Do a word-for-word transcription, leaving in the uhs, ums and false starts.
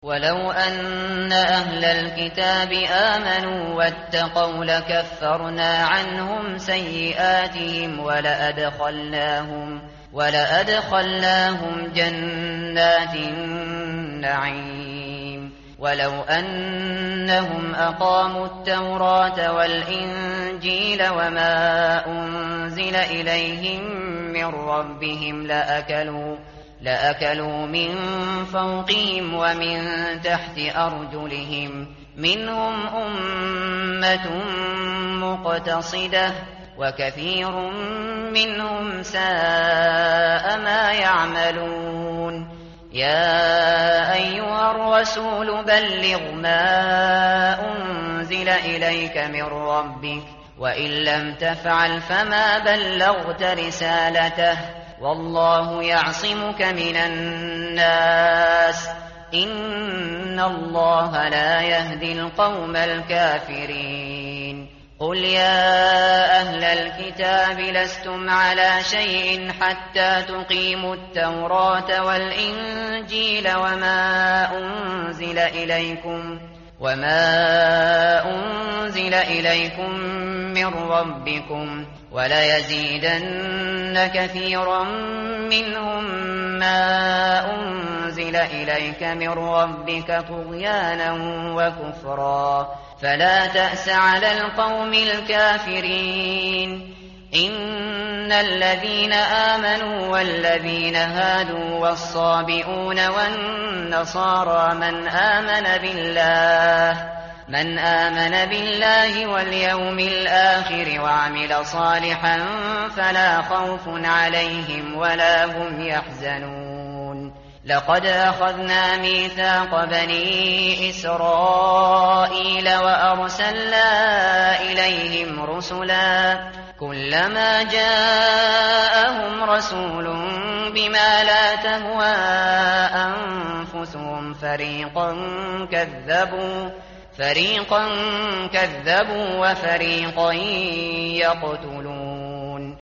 ولو أن أهل الكتاب آمنوا واتقوا لكفرنا عنهم سيئاتهم ولأدخلناهم, ولأدخلناهم جنات النعيم. ولو أنهم أقاموا التوراة والإنجيل وما أنزل إليهم من ربهم لأكلوا لأكلوا من فوقهم ومن تحت أرجلهم منهم أمة مقتصدة وكثير منهم ساء ما يعملون. يا أيها الرسول بلغ ما أنزل إليك من ربك وإن لم تفعل فما بلغت رسالته والله يعصمك من الناس إن الله لا يهدي القوم الكافرين. قل يا أهل الكتاب لستم على شيء حتى تقيموا التوراة والإنجيل وما أنزل إليكم وما أنزل إليكم من ربكم وليزيدن كثيرا منهم ما أنزل إليك من ربك طغيانا وكفرا فلا تأس على القوم الكافرين. إن الذين آمنوا والذين هادوا والصابئون والنصارى من آمن بالله من آمن بالله واليوم الآخر وعمل صالحا فلا خوف عليهم ولا هم يحزنون. لقد أخذنا ميثاق بني إسرائيل وأرسلنا إليهم رسلا كلما جاءهم رسول بما لا تهوى أنفسهم فريقا كذبوا فريقا كذبوا وفريقا يقتلون.